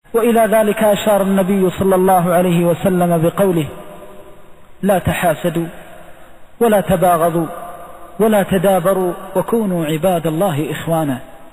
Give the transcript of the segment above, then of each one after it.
وإلى ذلك أشار النبي صلى الله عليه وسلم بقوله: لا تحاسدوا ولا تباغضوا ولا تدابروا وكونوا عباد الله إخوانا.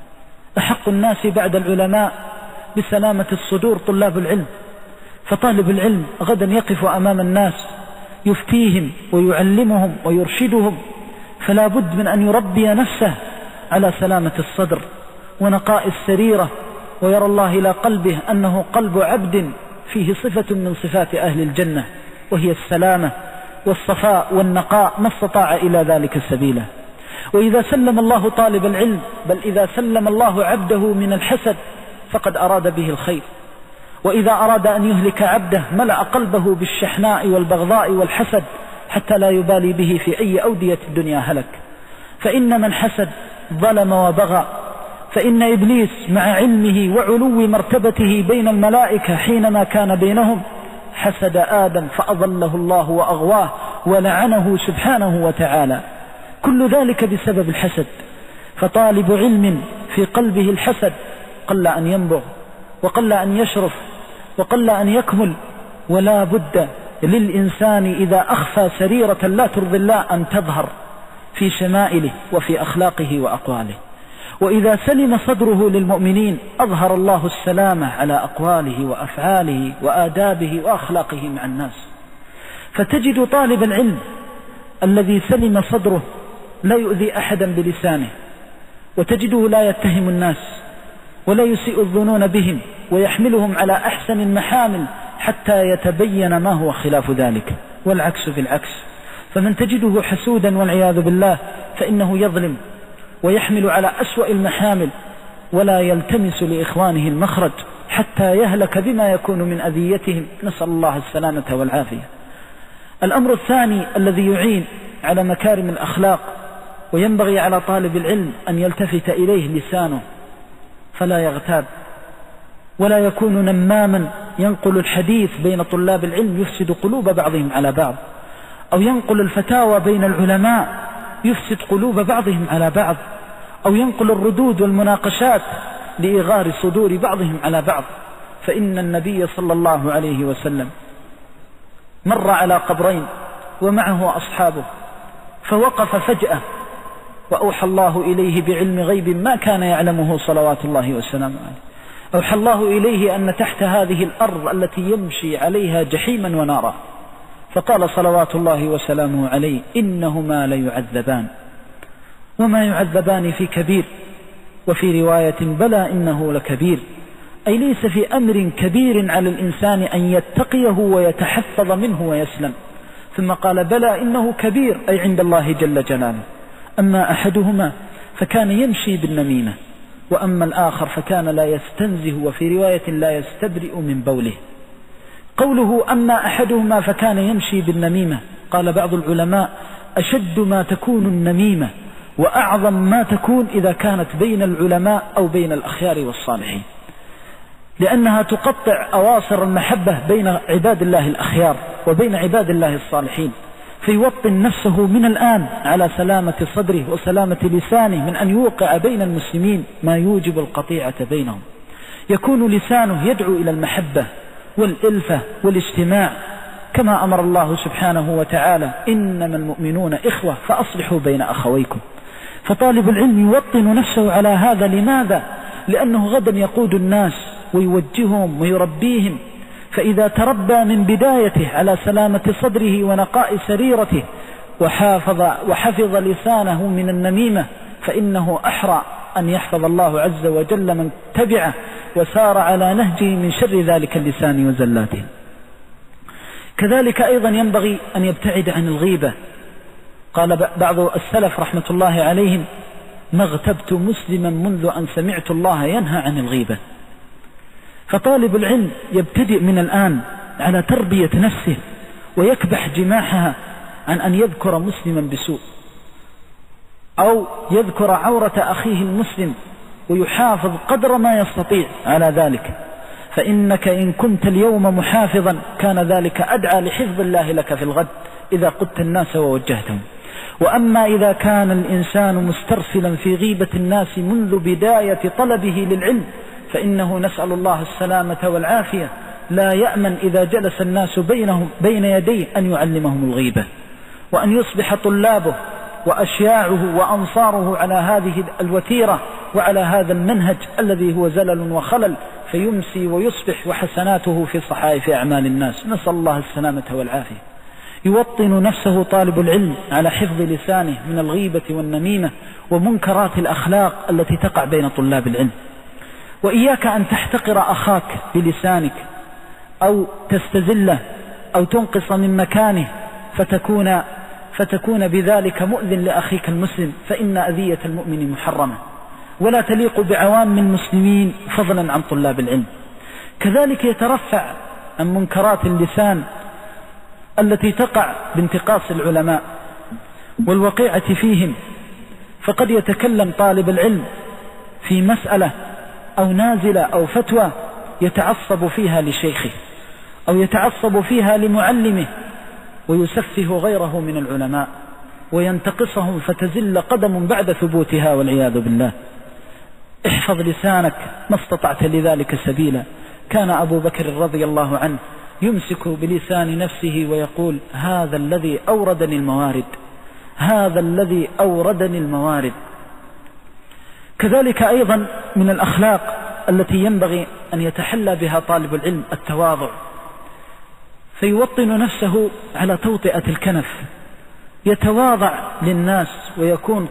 أحق الناس بعد العلماء بسلامة الصدور طلاب العلم، فطالب العلم غدا يقف أمام الناس يفتيهم ويعلمهم ويرشدهم، فلا بد من أن يربي نفسه على سلامة الصدر ونقاء السريرة، ويرى الله إلى قلبه أنه قلب عبد فيه صفة من صفات أهل الجنة، وهي السلامة والصفاء والنقاء، ما استطاع إلى ذلك سبيلا. وإذا سلم الله طالب العلم، بل إذا سلم الله عبده من الحسد فقد أراد به الخير. وإذا أراد أن يهلك عبده ملأ قلبه بالشحناء والبغضاء والحسد حتى لا يبالي به في أي أودية الدنيا هلك. فإن من حسد ظلم وبغى، فإن إبليس مع علمه وعلو مرتبته بين الملائكة حينما كان بينهم حسد آدم فأضله الله وأغواه ولعنه سبحانه وتعالى، كل ذلك بسبب الحسد. فطالب علم في قلبه الحسد قل أن ينبغ وقل أن يشرف وقل أن يكمل. ولا بد للإنسان إذا أخفى سريرة لا ترضي الله أن تظهر في شمائله وفي أخلاقه وأقواله. وإذا سلم صدره للمؤمنين أظهر الله السلامة على أقواله وأفعاله وآدابه وأخلاقه مع الناس. فتجد طالب العلم الذي سلم صدره لا يؤذي أحدا بلسانه، وتجده لا يتهم الناس ولا يسيء الظنون بهم، ويحملهم على أحسن المحامل حتى يتبين ما هو خلاف ذلك. والعكس بالعكس، فمن تجده حسودا والعياذ بالله فإنه يظلم ويحمل على أسوأ المحامل ولا يلتمس لإخوانه المخرج حتى يهلك بما يكون من أذيتهم، نسأل الله السلامة والعافية. الأمر الثاني الذي يعين على مكارم الأخلاق وينبغي على طالب العلم أن يلتفت إليه لسانه، فلا يغتاب ولا يكون نماما ينقل الحديث بين طلاب العلم يفسد قلوب بعضهم على بعض، أو ينقل الفتاوى بين العلماء يفسد قلوب بعضهم على بعض، أو ينقل الردود والمناقشات لإغار صدور بعضهم على بعض. فإن النبي صلى الله عليه وسلم مر على قبرين ومعه أصحابه فوقف فجأة، وأوحى الله إليه بعلم غيب ما كان يعلمه صلوات الله وسلامه عليه. أوحى الله إليه أن تحت هذه الأرض التي يمشي عليها جحيما ونارا، فقال صلوات الله وسلامه عليه: إنهما ليعذبان وما يعذبان في كبير، وفي رواية: بلى إنه لكبير، أي ليس في أمر كبير على الإنسان أن يتقيه ويتحفظ منه ويسلم. ثم قال: بلى إنه كبير، أي عند الله جل جلاله. أما أحدهما فكان يمشي بالنميمة، وأما الآخر فكان لا يستنزه، وفي رواية لا يستبرئ من بوله. قوله أما أحدهما فكان يمشي بالنميمة، قال بعض العلماء: أشد ما تكون النميمة وأعظم ما تكون إذا كانت بين العلماء أو بين الأخيار والصالحين، لأنها تقطع أواصر المحبة بين عباد الله الأخيار وبين عباد الله الصالحين، فيوطن نفسه من الآن على سلامة صدره وسلامة لسانه من أن يوقع بين المسلمين ما يوجب القطيعة بينهم. يكون لسانه يدعو إلى المحبة والإلفة والاجتماع، كما أمر الله سبحانه وتعالى: إنما المؤمنون إخوة فأصلحوا بين أخويكم. فطالب العلم يوطن نفسه على هذا. لماذا؟ لأنه غدا يقود الناس ويوجههم ويربيهم، فإذا تربى من بدايته على سلامة صدره ونقاء سريرته وحفظ لسانه من النميمة، فإنه أحرى أن يحفظ الله عز وجل من تبعه وسار على نهجه من شر ذلك اللسان وزلاته. كذلك أيضا ينبغي أن يبتعد عن الغيبة. قال بعض السلف رحمة الله عليهم: ما اغتبت مسلما منذ أن سمعت الله ينهى عن الغيبة. فطالب العلم يبتدئ من الآن على تربية نفسه ويكبح جماحها عن أن يذكر مسلما بسوء أو يذكر عورة أخيه المسلم، ويحافظ قدر ما يستطيع على ذلك. فإنك إن كنت اليوم محافظا كان ذلك أدعى لحفظ الله لك في الغد إذا قدت الناس ووجهتهم. وأما إذا كان الإنسان مسترسلا في غيبة الناس منذ بداية طلبه للعلم فإنه نسأل الله السلامة والعافية لا يأمن إذا جلس الناس بين يديه أن يعلمهم الغيبة، وأن يصبح طلابه وأشياعه وأنصاره على هذه الوتيرة وعلى هذا المنهج الذي هو زلل وخلل، فيمسي ويصبح وحسناته في صحائف أعمال الناس. نسأل الله السلامة والعافية. يوطن نفسه طالب العلم على حفظ لسانه من الغيبة والنميمة ومنكرات الأخلاق التي تقع بين طلاب العلم. وإياك أن تحتقر أخاك بلسانك أو تستزله أو تنقص من مكانه فتكون بذلك مؤذن لأخيك المسلم، فإن أذية المؤمن محرمة ولا تليق بعوام المسلمين فضلا عن طلاب العلم. كذلك يترفع عن منكرات اللسان التي تقع بانتقاص العلماء والوقيعة فيهم، فقد يتكلم طالب العلم في مسألة أو نازلة أو فتوى يتعصب فيها لشيخه أو يتعصب فيها لمعلمه ويسفه غيره من العلماء وينتقصهم فتزل قدم بعد ثبوتها والعياذ بالله. احفظ لسانك ما استطعت لذلك سبيلا. كان أبو بكر رضي الله عنه يمسك بلسان نفسه ويقول: هذا الذي أوردني الموارد، هذا الذي أوردني الموارد. كذلك أيضا من الأخلاق التي ينبغي أن يتحلى بها طالب العلم التواضع، فيوطن نفسه على توطئة الكنف، يتواضع للناس ويكون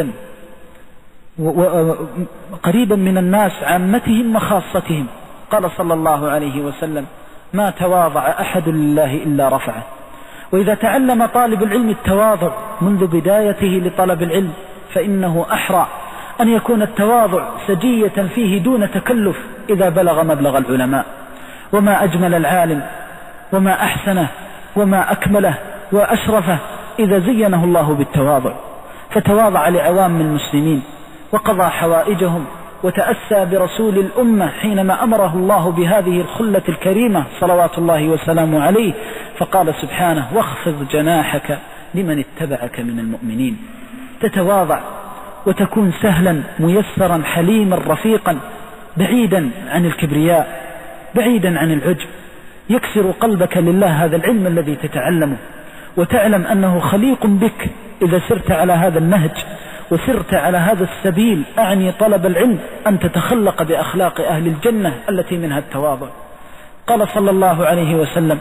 قريبا من الناس عامتهم وخاصتهم. قال صلى الله عليه وسلم: ما تواضع أحد لله إلا رفعه. وإذا تعلم طالب العلم التواضع منذ بدايته لطلب العلم فإنه أحرى أن يكون التواضع سجية فيه دون تكلف إذا بلغ مبلغ العلماء. وما أجمل العالم وما أحسنه وما أكمله وأشرفه إذا زينه الله بالتواضع، فتواضع لعوام المسلمين وقضى حوائجهم وتأسى برسول الأمة حينما أمره الله بهذه الخلة الكريمة صلوات الله وسلامه عليه، فقال سبحانه: واخفض جناحك لمن اتبعك من المؤمنين. تتواضع وتكون سهلا ميسرا حليما رفيقا، بعيدا عن الكبرياء، بعيدا عن العجب، يكسر قلبك لله هذا العلم الذي تتعلمه، وتعلم أنه خليق بك إذا سرت على هذا النهج وسرت على هذا السبيل، أعني طلب العلم أن تتخلق بأخلاق أهل الجنة التي منها التواضع. قال صلى الله عليه وسلم: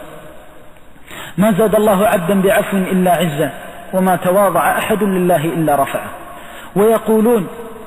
ما زاد الله عبدا بعفو إلا عزا، وما تواضع أحد لله إلا رفعه. ويقولون: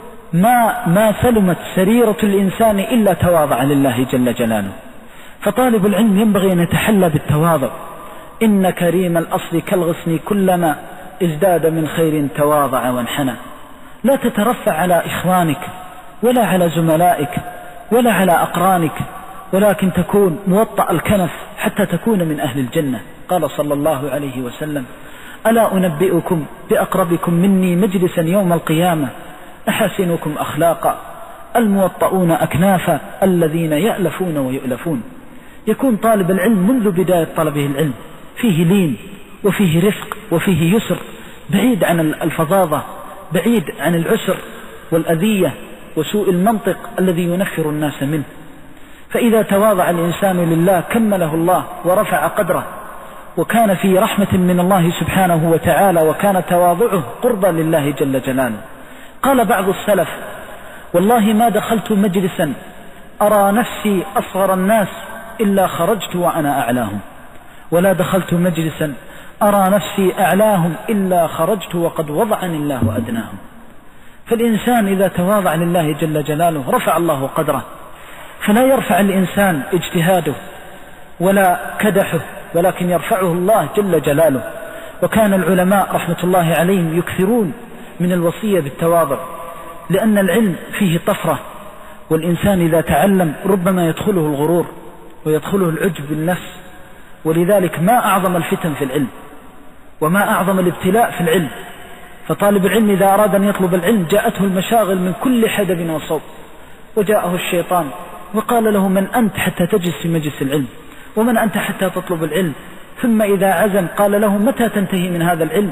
ما سلمت سريرة الإنسان إلا تواضع لله جل جلاله. فطالب العلم ينبغي أن يتحلى بالتواضع. إن كريم الأصل كالغصن كلما ازداد من خير تواضع وانحنى. لا تترفع على إخوانك ولا على زملائك ولا على أقرانك، ولكن تكون موطأ الكنف حتى تكون من أهل الجنة. قال صلى الله عليه وسلم: ألا أنبئكم بأقربكم مني مجلسا يوم القيامة أحسنكم أخلاقا الموطؤون أكنافا الذين يألفون ويؤلفون. يكون طالب العلم منذ بداية طلبه العلم فيه لين وفيه رفق وفيه يسر، بعيد عن الفظاظة، بعيد عن العسر والأذية وسوء المنطق الذي ينفر الناس منه. فإذا تواضع الإنسان لله كمله الله ورفع قدره، وكان في رحمة من الله سبحانه وتعالى، وكان تواضعه قربا لله جل جلاله. قال بعض السلف: والله ما دخلت مجلسا أرى نفسي أصغر الناس إلا خرجت وأنا أعلاهم، ولا دخلت مجلسا أرى نفسي أعلاهم إلا خرجت وقد وضعني الله أدناهم. فالإنسان إذا تواضع لله جل جلاله رفع الله قدره، فلا يرفع الإنسان اجتهاده ولا كدحه، ولكن يرفعه الله جل جلاله. وكان العلماء رحمة الله عليهم يكثرون من الوصية بالتواضع، لأن العلم فيه طفرة، والإنسان إذا تعلم ربما يدخله الغرور ويدخله العجب بالنفس. ولذلك ما أعظم الفتن في العلم وما أعظم الابتلاء في العلم. فطالب العلم إذا أراد أن يطلب العلم جاءته المشاغل من كل حدب وصوب، وجاءه الشيطان وقال له: من أنت حتى تجلس في مجلس العلم؟ ومن أنت حتى تطلب العلم؟ ثم إذا عزم قال له: متى تنتهي من هذا العلم؟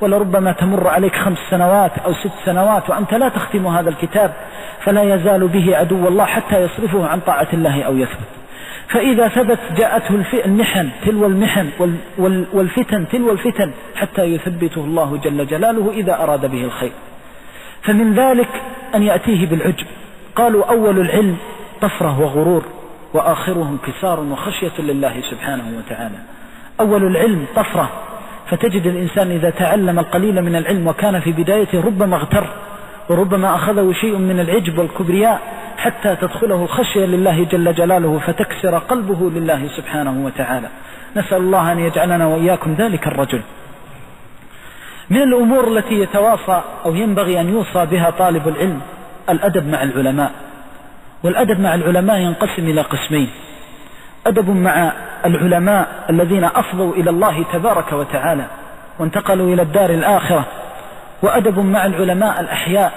ولربما تمر عليك 5 سنوات أو 6 سنوات وأنت لا تختم هذا الكتاب، فلا يزال به عدو الله حتى يصرفه عن طاعة الله أو يثبت. فإذا ثبت جاءته المحن تلو المحن والفتن تلو الفتن حتى يثبته الله جل جلاله إذا أراد به الخير. فمن ذلك أن يأتيه بالعجب. قالوا أول العلم طفرة وغرور، وآخره انكسار وخشية لله سبحانه وتعالى. أول العلم طفرة، فتجد الإنسان إذا تعلم القليل من العلم وكان في بدايته ربما اغتر، وربما أخذه شيء من العجب والكبرياء حتى تدخله الخشية لله جل جلاله فتكسر قلبه لله سبحانه وتعالى. نسأل الله أن يجعلنا وإياكم ذلك الرجل. من الأمور التي يتواصى أو ينبغي أن يوصى بها طالب العلم الأدب مع العلماء. والأدب مع العلماء ينقسم إلى قسمين: أدب مع العلماء الذين أفضوا إلى الله تبارك وتعالى وانتقلوا إلى الدار الآخرة، وأدب مع العلماء الأحياء.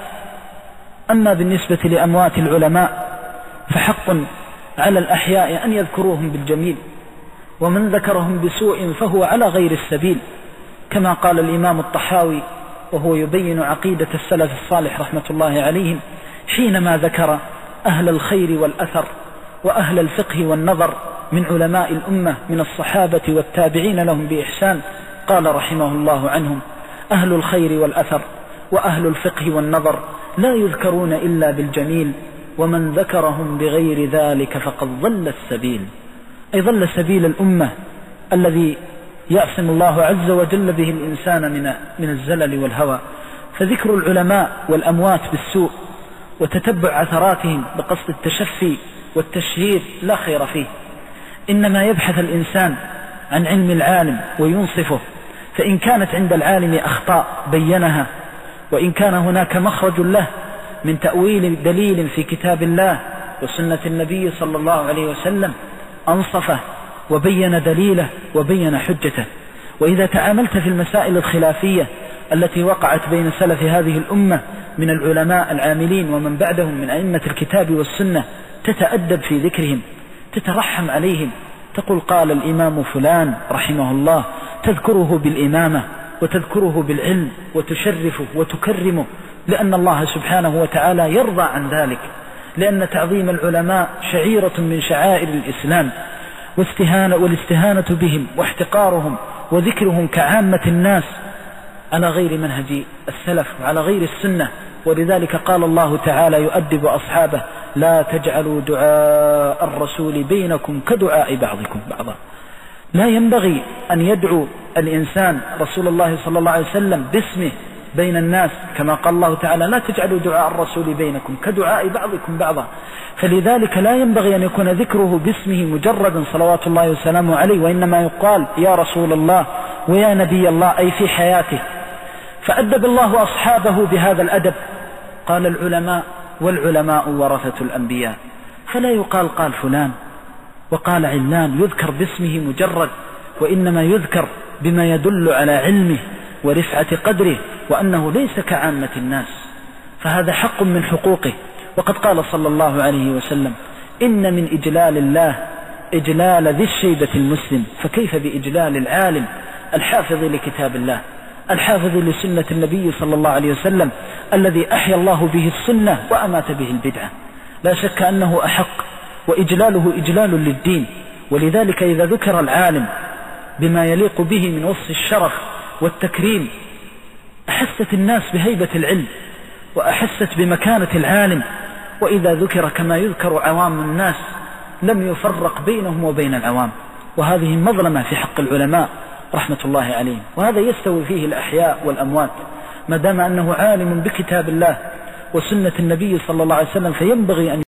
أما بالنسبة لأموات العلماء فحق على الأحياء أن يذكروهم بالجميل، ومن ذكرهم بسوء فهو على غير السبيل، كما قال الإمام الطحاوي وهو يبين عقيدة السلف الصالح رحمة الله عليهم حينما ذكر أهل الخير والأثر وأهل الفقه والنظر من علماء الأمة من الصحابة والتابعين لهم بإحسان. قال رحمه الله عنهم: أهل الخير والأثر وأهل الفقه والنظر لا يذكرون إلا بالجميل، ومن ذكرهم بغير ذلك فقد ضل السبيل. أي ضل سبيل الأمة الذي يعصم الله عز وجل به الإنسان من الزلل والهوى. فذكر العلماء والأموات بالسوء وتتبع عثراتهم بقصد التشفي والتشهير لا خير فيه، إنما يبحث الإنسان عن علم العالم وينصفه، فإن كانت عند العالم أخطاء بينها، وإن كان هناك مخرج له من تأويل دليل في كتاب الله وسنة النبي صلى الله عليه وسلم أنصفه وبين دليله وبين حجته. وإذا تعاملت في المسائل الخلافية التي وقعت بين سلف هذه الأمة من العلماء العاملين ومن بعدهم من أئمة الكتاب والسنة تتأدب في ذكرهم، تترحم عليهم، تقول قال الإمام فلان رحمه الله، تذكره بالإمامة وتذكره بالعلم وتشرفه وتكرمه، لأن الله سبحانه وتعالى يرضى عن ذلك، لأن تعظيم العلماء شعيرة من شعائر الإسلام، والاستهانة بهم واحتقارهم وذكرهم كعامة الناس على غير منهج السلف وعلى غير السنة. ولذلك قال الله تعالى يؤدب أصحابه: لا تجعلوا دعاء الرسول بينكم كدعاء بعضكم بعضا. لا ينبغي أن يدعو الإنسان رسول الله صلى الله عليه وسلم باسمه بين الناس، كما قال الله تعالى: لا تجعلوا دعاء الرسول بينكم كدعاء بعضكم بعضا. فلذلك لا ينبغي أن يكون ذكره باسمه مجردا صلوات الله وسلامه عليه، وإنما يقال يا رسول الله ويا نبي الله، أي في حياته. فأدب الله أصحابه بهذا الأدب. قال العلماء: والعلماء ورثة الأنبياء، فلا يقال قال فلان وقال علان يذكر باسمه مجرد، وإنما يذكر بما يدل على علمه ورفعة قدره وأنه ليس كعامة الناس، فهذا حق من حقوقه. وقد قال صلى الله عليه وسلم: إن من إجلال الله إجلال ذي الشيبة المسلم، فكيف بإجلال العالم الحافظ لكتاب الله الحافظ لسنة النبي صلى الله عليه وسلم الذي أحيا الله به السنة وأمات به البدعة. لا شك أنه أحق، وإجلاله إجلال للدين. ولذلك إذا ذكر العالم بما يليق به من وصف الشرف والتكريم أحست الناس بهيبة العلم وأحست بمكانة العالم. وإذا ذكر كما يذكر عوام الناس لم يفرق بينهم وبين العوام، وهذه مظلمة في حق العلماء رحمة الله عليهم. وهذا يستوي فيه الأحياء والأموات، ما دام أنه عالم بكتاب الله وسنة النبي صلى الله عليه وسلم، فينبغي أن